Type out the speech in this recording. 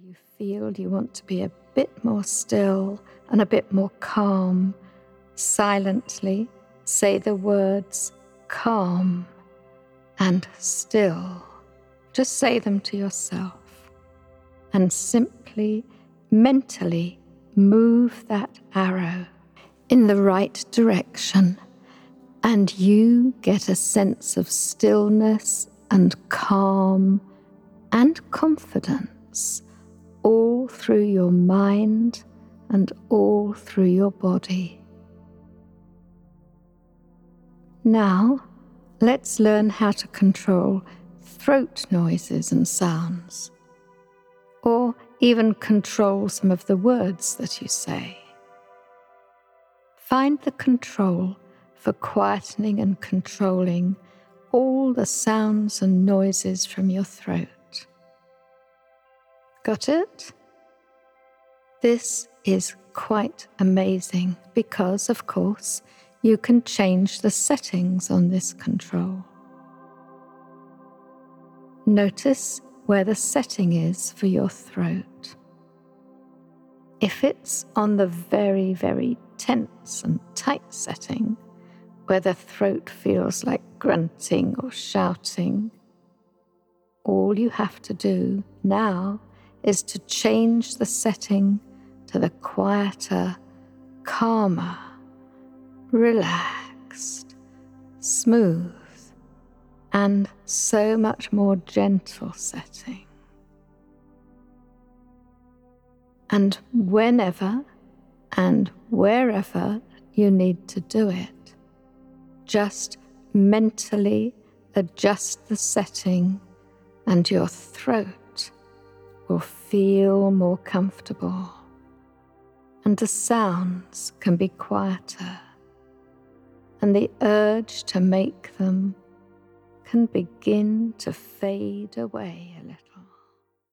you feel you want to be a bit more still and a bit more calm, silently say the words calm and still. Just say them to yourself and simply mentally move that arrow in the right direction, and you get a sense of stillness and calm and confidence all through your mind and all through your body. Now, let's learn how to control throat noises and sounds, or even control some of the words that you say. Find the control for quietening and controlling all the sounds and noises from your throat. Got it? This is quite amazing because, of course, you can change the settings on this control. Notice where the setting is for your throat. If it's on the very, very tense and tight setting, where the throat feels like grunting or shouting, all you have to do now is to change the setting to the quieter, calmer, relaxed, smooth, and so much more gentle setting. And whenever and wherever you need to do it, just mentally adjust the setting and your throat will feel more comfortable and the sounds can be quieter and the urge to make them can begin to fade away a little.